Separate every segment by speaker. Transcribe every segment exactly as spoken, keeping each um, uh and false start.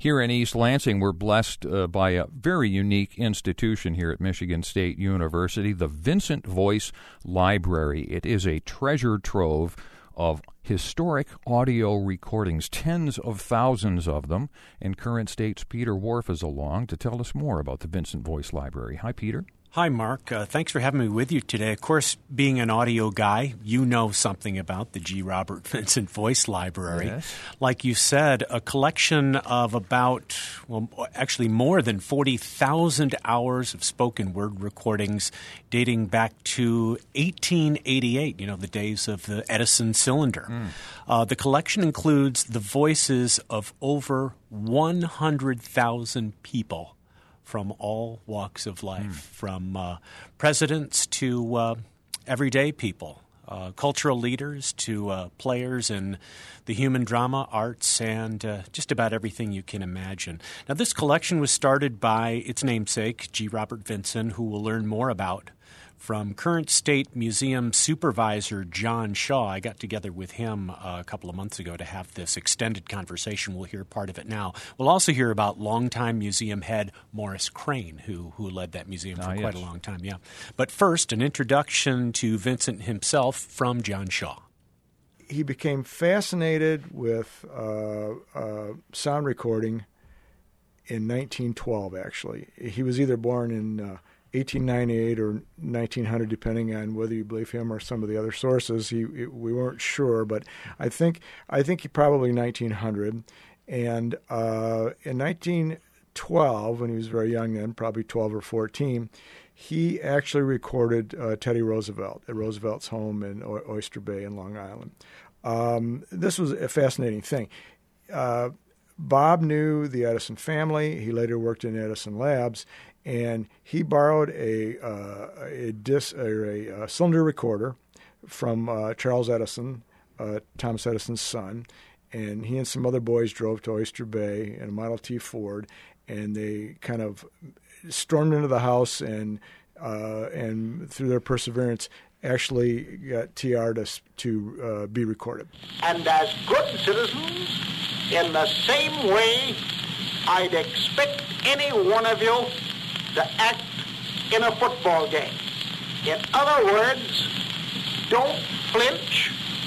Speaker 1: Here in East Lansing, we're blessed uh, by a very unique institution here at Michigan State University, the Vincent Voice Library. It is a treasure trove of historic audio recordings, tens of thousands of them, and Current State's Peter Wharf is along to tell us more about the Vincent Voice Library. Hi, Peter.
Speaker 2: Hi, Mark. Uh, thanks for having me with you today. Of course, being an audio guy, you know something about the G. Robert Vincent Voice Library.
Speaker 1: Yes.
Speaker 2: Like you said, a collection of about, well, actually more than forty thousand hours of spoken word recordings dating back to eighteen eighty-eight, you know, the days of the Edison cylinder. Mm. Uh, the collection includes the voices of over one hundred thousand people from all walks of life, mm. from uh, presidents to uh, everyday people, uh, cultural leaders to uh, players in the human drama, arts, and uh, just about everything you can imagine. Now, this collection was started by its namesake, G. Robert Vincent, who we'll learn more about from Current State Museum Supervisor John Shaw. I got together with him uh, a couple of months ago to have this extended conversation. We'll hear part of it now. We'll also hear about longtime museum head Morris Crane, who who led that museum for
Speaker 1: ah,
Speaker 2: quite
Speaker 1: yes.
Speaker 2: a long time. Yeah. But first, an introduction to Vincent himself from John Shaw.
Speaker 3: He became fascinated with uh, uh, sound recording in nineteen twelve, actually. He was either born in Uh, eighteen ninety-eight or nineteen hundred, depending on whether you believe him or some of the other sources. He, it, we weren't sure, but I think I think he probably nineteen hundred. And uh, in nineteen twelve, when he was very young then, probably twelve or fourteen, he actually recorded uh, Teddy Roosevelt at Roosevelt's home in o- Oyster Bay in Long Island. Um, this was a fascinating thing. Uh, Bob knew the Edison family. He later worked in Edison Labs. And he borrowed a uh, a, dis, or a, a cylinder recorder from uh, Charles Edison, uh, Thomas Edison's son, and he and some other boys drove to Oyster Bay in a Model T Ford, and they kind of stormed into the house and uh, and through their perseverance actually got T R to to uh, be recorded.
Speaker 4: And as good citizens, in the same way, I'd expect any one of you to act in a football game. In other words, don't flinch,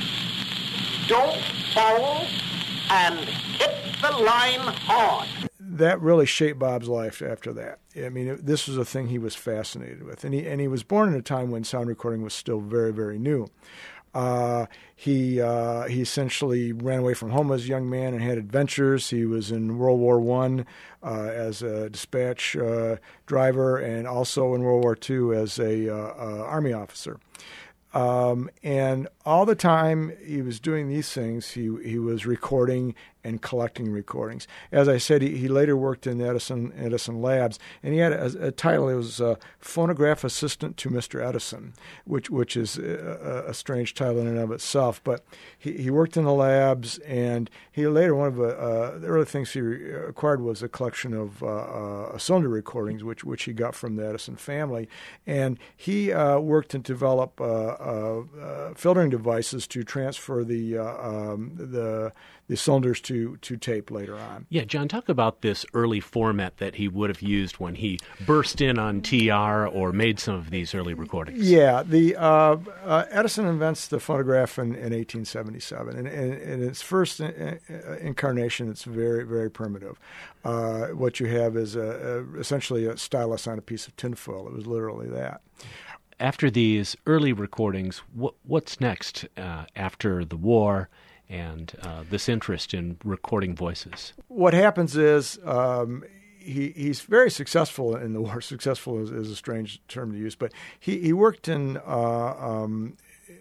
Speaker 4: don't foul, and hit the line hard.
Speaker 3: That really shaped Bob's life after that. I mean, it, this was a thing he was fascinated with. And he, and he was born in a time when sound recording was still very, very new. Uh, he uh, he essentially ran away from home as a young man and had adventures. He was in World War One uh, as a dispatch uh, driver, and also in World War Two as a uh, uh, Army officer. Um, and all the time he was doing these things, he he was recording and collecting recordings. As I said, he, he later worked in Edison Edison Labs, and he had a, a title. It was uh, Phonograph Assistant to Mister Edison, which which is a, a strange title in and of itself. But he, he worked in the labs, and he later, one of the, uh, the early things he acquired was a collection of uh, uh, cylinder recordings, which which he got from the Edison family. And he uh, worked to develop uh, uh, uh, filtering devices to transfer the uh, um, the the cylinders to, to tape later on.
Speaker 2: Yeah, John, talk about this early format that he would have used when he burst in on T R or made some of these early recordings.
Speaker 3: Yeah, the uh, uh, Edison invents the phonograph in, in eighteen seventy-seven, and in its first in, in, incarnation, it's very, very primitive. Uh, what you have is a, a, essentially a stylus on a piece of tinfoil. It was literally that.
Speaker 2: After these early recordings, what, what's next uh, after the war and uh, this interest in recording voices?
Speaker 3: What happens is um, he he's very successful in the war. Successful is, is a strange term to use, but he, he worked in uh, um,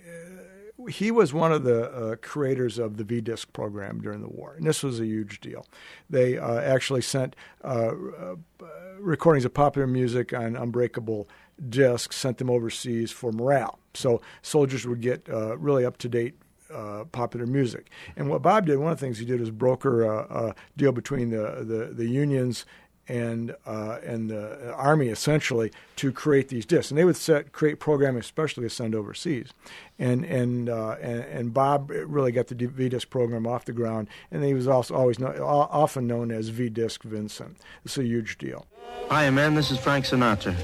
Speaker 3: he was one of the uh, creators of the V-Disc program during the war, and this was a huge deal. They uh, actually sent uh, uh, recordings of popular music on unbreakable discs, sent them overseas for morale. So soldiers would get uh, really up-to-date Uh, popular music. And what Bob did, one of the things he did was broker a, a deal between the, the, the unions and uh, and the Army essentially to create these discs, and they would set create programming especially to send overseas, and and uh, and, and Bob really got the V-Disc program off the ground, and he was also always know, often known as V-Disc Vincent. It's a huge deal.
Speaker 5: Hi, man. This is Frank Sinatra.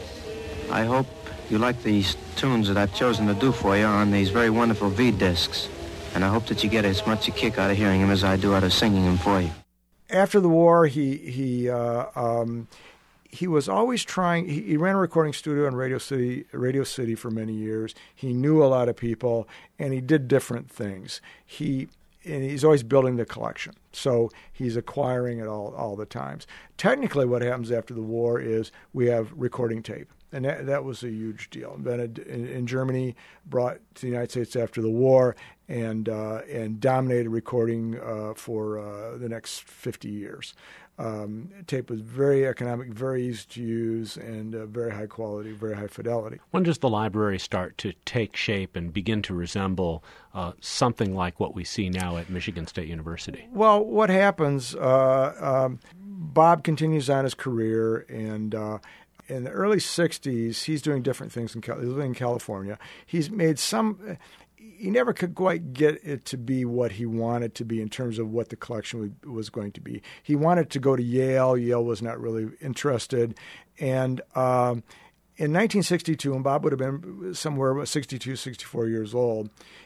Speaker 5: I hope you like these tunes that I've chosen to do for you on these very wonderful V-Discs, and I hope that you get as much a kick out of hearing them as I do out of singing them for you.
Speaker 3: After the war, he he uh, um, he was always trying. He, he ran a recording studio in Radio City, Radio City for many years. He knew a lot of people, and he did different things. He and he's always building the collection, so he's acquiring it all all the times. Technically, what happens after the war is we have recording tape. And that, that was a huge deal. Invented in, in Germany, brought to the United States after the war, and uh, and dominated recording uh, for uh, the next fifty years. Um, tape was very economic, very easy to use, and uh, very high quality, very high fidelity.
Speaker 2: When does the library start to take shape and begin to resemble uh, something like what we see now at Michigan State University?
Speaker 3: Well, what happens, uh, um, Bob continues on his career, and uh, in the early sixties, he's doing different things. In, he's living in California. He's made some. He never could quite get it to be what he wanted to be in terms of what the collection was going to be. He wanted to go to Yale. Yale was not really interested. And um, in nineteen sixty-two, and Bob would have been somewhere sixty-two, sixty-four years old,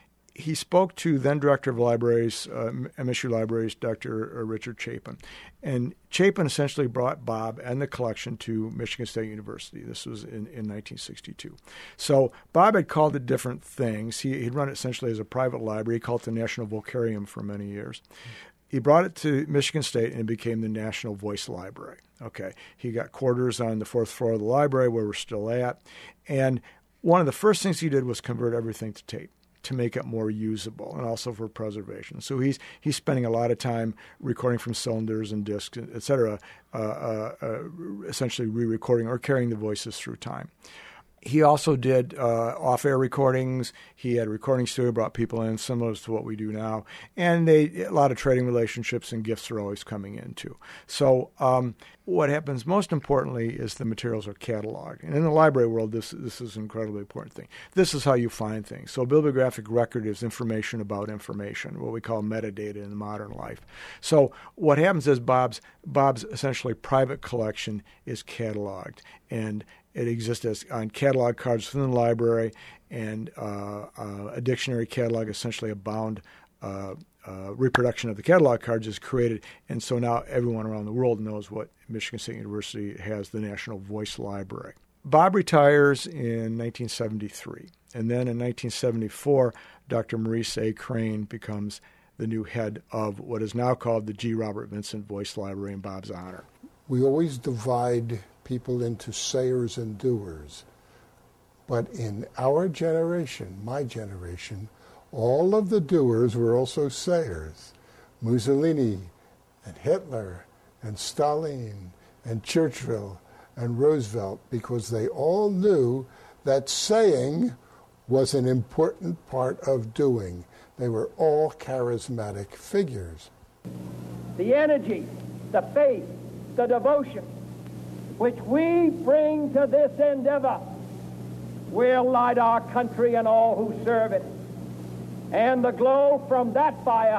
Speaker 3: he spoke to then director of libraries, uh, M S U Libraries, Doctor Richard Chapin. And Chapin essentially brought Bob and the collection to Michigan State University. This was in, in nineteen sixty-two. So Bob had called it different things. He, he'd run it essentially as a private library. He called it the National Vocarium for many years. He brought it to Michigan State, and it became the National Voice Library. Okay, he got quarters on the fourth floor of the library where we're still at. And one of the first things he did was convert everything to tape, to make it more usable, and also for preservation. So he's he's spending a lot of time recording from cylinders and discs, et cetera, uh, uh, uh, essentially re-recording or carrying the voices through time. He also did uh, off-air recordings. He had a recording studio, brought people in, similar to what we do now. And they a lot of trading relationships and gifts are always coming in, too. So um, what happens most importantly is the materials are cataloged. And in the library world, this, this is an incredibly important thing. This is how you find things. So a bibliographic record is information about information, what we call metadata in modern life. So what happens is Bob's, Bob's essentially private collection is cataloged, and it exists as on catalog cards within the library, and uh, uh, a dictionary catalog, essentially a bound uh, uh, reproduction of the catalog cards, is created. And so now everyone around the world knows what Michigan State University has, the National Voice Library. Bob retires in nineteen seventy-three. And then in nineteen seventy-four, Doctor Maurice A. Crane becomes the new head of what is now called the G. Robert Vincent Voice Library in Bob's honor.
Speaker 6: We always divide people into sayers and doers. But in our generation, my generation, all of the doers were also sayers. Mussolini and Hitler and Stalin and Churchill and Roosevelt, because they all knew that saying was an important part of doing. They were all charismatic figures.
Speaker 7: The energy, the faith, the devotion which we bring to this endeavor will light our country and all who serve it. And the glow from that fire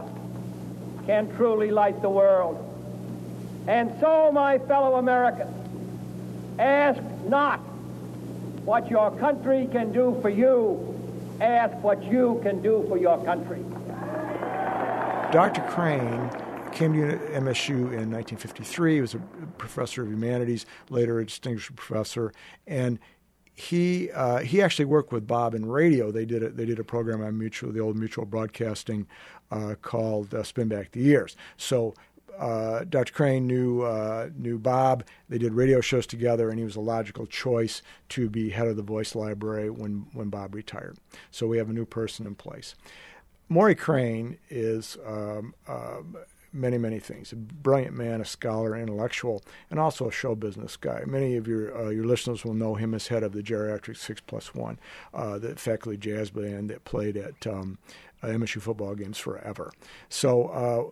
Speaker 7: can truly light the world. And so, my fellow Americans, ask not what your country can do for you, ask what you can do for your country.
Speaker 3: Doctor Crane came to M S U in nineteen fifty-three. He was a professor of humanities, later a distinguished professor, and he uh, he actually worked with Bob in radio. They did a, they did a program on mutual, the old Mutual Broadcasting, uh, called uh, Spin Back the Years. So uh, Doctor Crane knew uh, knew Bob. They did radio shows together, and he was a logical choice to be head of the Voice Library when when Bob retired. So we have a new person in place. Maury Crane is um, uh, many, many things. A brilliant man, a scholar, intellectual, and also a show business guy. Many of your uh, your listeners will know him as head of the Geriatric Six Plus One, uh, the faculty jazz band that played at um, uh, M S U football games forever. So uh,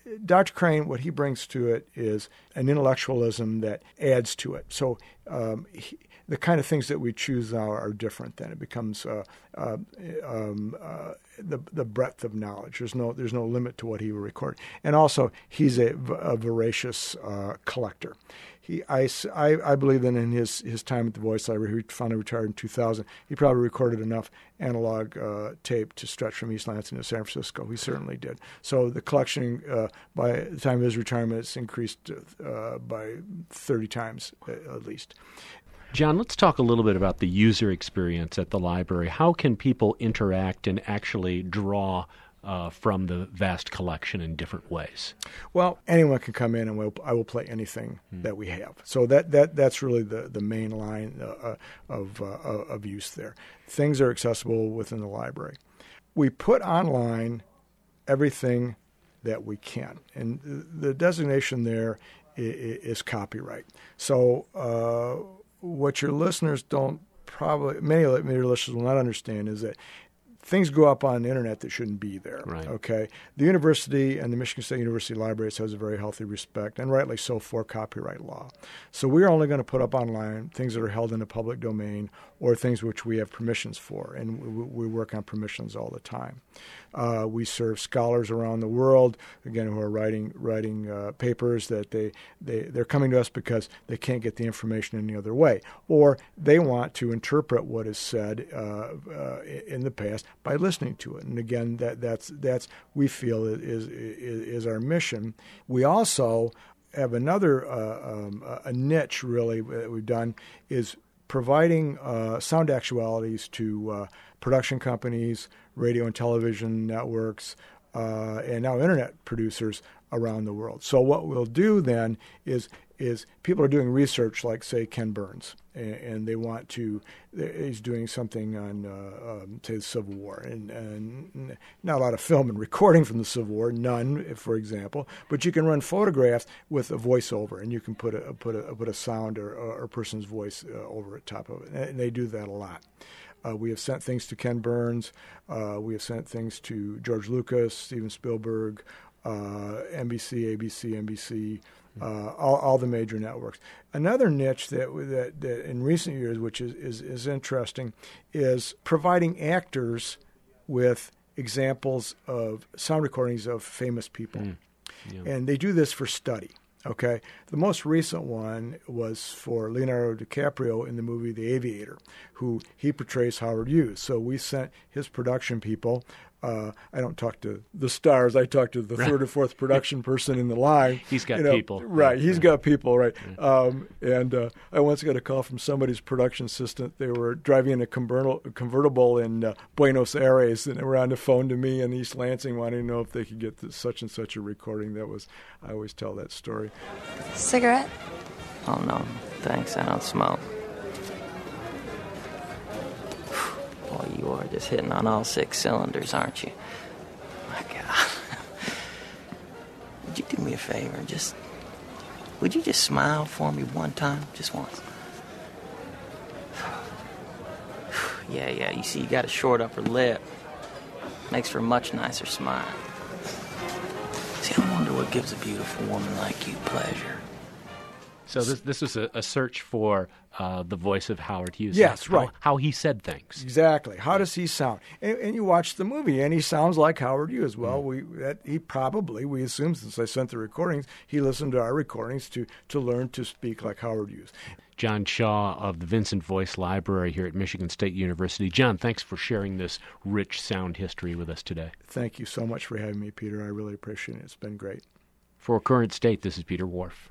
Speaker 3: Doctor Crane, what he brings to it is an intellectualism that adds to it. So um, he, the kind of things that we choose now are different. Then it becomes uh, uh, um, uh, the the breadth of knowledge. There's no there's no limit to what he will record. And also, he's a, a voracious uh, collector. He, I, I, I believe that in his, his time at the Voice Library, he finally retired in two thousand, he probably recorded enough analog uh, tape to stretch from East Lansing to San Francisco. He certainly did. So the collection, uh, by the time of his retirement, has increased uh, by thirty times at least.
Speaker 2: John, let's talk a little bit about the user experience at the library. How can people interact and actually draw Uh, from the vast collection in different ways?
Speaker 3: Well, anyone can come in and we'll, I will play anything hmm. that we have. So that, that that's really the, the main line uh, of, uh, of use there. Things are accessible within the library. We put online everything that we can. And the designation there is, is copyright. So uh, what your listeners don't probably, many of your listeners will not understand is that things go up on the internet that shouldn't be there.
Speaker 2: Right.
Speaker 3: Okay. The university and the Michigan State University Libraries has a very healthy respect, and rightly so, for copyright law. So we're only going to put up online things that are held in the public domain or things which we have permissions for, and we, we work on permissions all the time. Uh, we serve scholars around the world, again, who are writing writing uh, papers that they, they, they're coming to us because they can't get the information any other way, or they want to interpret what is said uh, uh, in the past by listening to it. And again, that that's that's we feel is is, is our mission. We also have another uh, um, a niche really that we've done is providing uh, sound actualities to uh, production companies, radio and television networks, uh, and now internet producers around the world. So what we'll do then is is people are doing research like, say, Ken Burns, and, and they want to, he's doing something on, uh, um, say, the Civil War, and, and not a lot of film and recording from the Civil War, none, for example, but you can run photographs with a voiceover, and you can put a put a put a sound or, or a person's voice uh, over the top of it, and they do that a lot. Uh, we have sent things to Ken Burns. Uh, we have sent things to George Lucas, Steven Spielberg, uh, N B C, A B C, N B C, uh, all, all the major networks. Another niche that, that, that in recent years, which is, is, is interesting, is providing actors with examples of sound recordings of famous people. Mm. Yeah. And they do this for study. Okay, the most recent one was for Leonardo DiCaprio in the movie The Aviator, who he portrays Howard Hughes. So we sent his production people. Uh, I don't talk to the stars. I talk to the right. third or fourth production person in the line.
Speaker 2: He's got
Speaker 3: you know,
Speaker 2: people.
Speaker 3: Right, he's
Speaker 2: yeah.
Speaker 3: got people, right. Yeah. Um, and uh, I once got a call from somebody's production assistant. They were driving in a convertible, convertible in uh, Buenos Aires, and they were on the phone to me in East Lansing wanting to know if they could get this, such and such a recording. That was, I always tell that story.
Speaker 8: Cigarette?
Speaker 5: Oh, no, thanks. I don't smoke. Boy, you are just hitting on all six cylinders, aren't you? My God. Would you do me a favor? Just, would you just smile for me one time? Just once. Yeah, yeah, you see, you got a short upper lip. Makes for a much nicer smile. See, I wonder what gives a beautiful woman like you pleasure.
Speaker 2: So this this was a, a search for uh, the voice of Howard Hughes.
Speaker 3: Yes,
Speaker 2: how,
Speaker 3: right.
Speaker 2: How he said things.
Speaker 3: Exactly. How does he sound? And, and you watch the movie, and he sounds like Howard Hughes. Well, mm. we that, he probably, we assume since I sent the recordings, he listened to our recordings to, to learn to speak like Howard Hughes.
Speaker 2: John Shaw of the Vincent Voice Library here at Michigan State University. John, thanks for sharing this rich sound history with us today.
Speaker 3: Thank you so much for having me, Peter. I really appreciate it. It's been great.
Speaker 2: For Current State, this is Peter Whorf.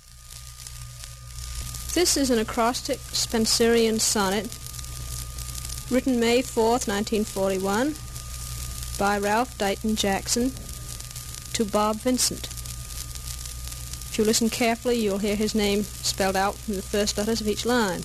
Speaker 9: This is an acrostic Spenserian sonnet written May fourth, nineteen forty-one by Ralph Dighton Jackson to Bob Vincent. If you listen carefully, you'll hear his name spelled out from the first letters of each line.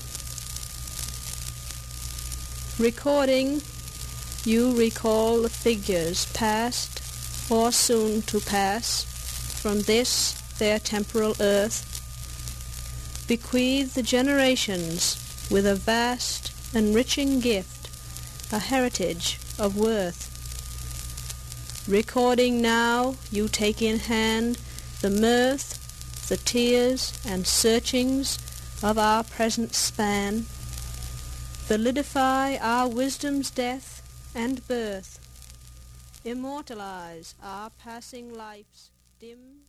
Speaker 9: Recording, you recall the figures past or soon to pass from this their temporal earth, bequeath the generations with a vast, enriching gift, a heritage of worth. Recording now, you take in hand the mirth, the tears and searchings of our present span. Validify our wisdom's death and birth. Immortalize our passing life's dim